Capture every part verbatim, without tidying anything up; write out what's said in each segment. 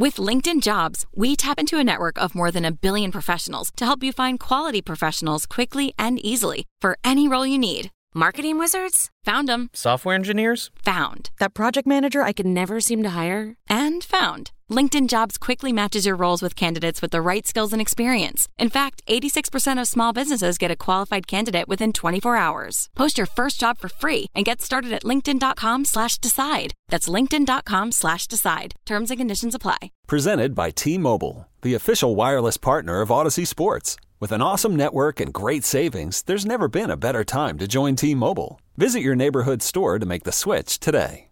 With LinkedIn Jobs, we tap into a network of more than a billion professionals to help you find quality professionals quickly and easily for any role you need. Marketing wizards? Found them. Software engineers? Found. That project manager I could never seem to hire? And found. LinkedIn Jobs quickly matches your roles with candidates with the right skills and experience. In fact, eighty-six percent of small businesses get a qualified candidate within twenty-four hours. Post your first job for free and get started at linkedin.com slash decide. That's linkedin.com slash decide. Terms and conditions apply. Presented by T-Mobile, the official wireless partner of Odyssey Sports. With an awesome network and great savings, there's never been a better time to join T-Mobile. Visit your neighborhood store to make the switch today.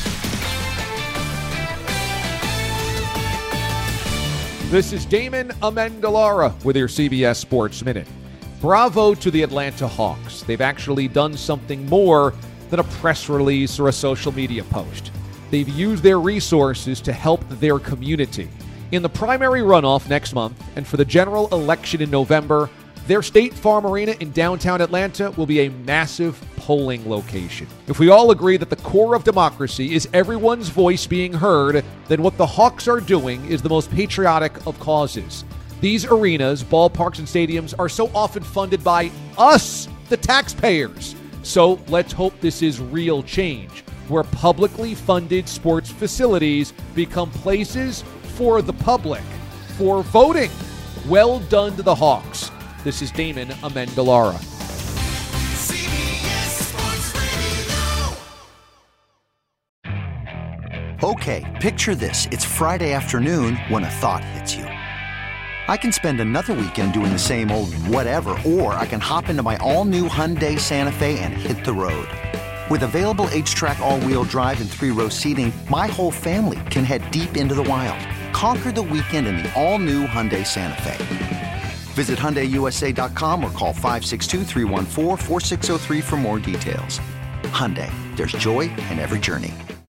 This is Damon Amendolara with your C B S Sports Minute. Bravo to the Atlanta Hawks. They've actually done something more than a press release or a social media post. They've used their resources to help their community. In the primary runoff next month and for the general election in November, their State Farm Arena in downtown Atlanta will be a massive polling location. If we all agree that the core of democracy is everyone's voice being heard, then what the Hawks are doing is the most patriotic of causes. These arenas, ballparks, and stadiums are so often funded by us, the taxpayers. So let's hope this is real change, where publicly funded sports facilities become places for the public, for voting. Well done to the Hawks. This is Damon Amendolara. Okay, picture this. It's Friday afternoon when a thought hits you. I can spend another weekend doing the same old whatever, or I can hop into my all-new Hyundai Santa Fe and hit the road. With available H-Track all-wheel drive and three-row seating, my whole family can head deep into the wild. Conquer the weekend in the all-new Hyundai Santa Fe. Visit Hyundai U S A dot com or call five six two, three one four, four six zero three for more details. Hyundai, there's joy in every journey.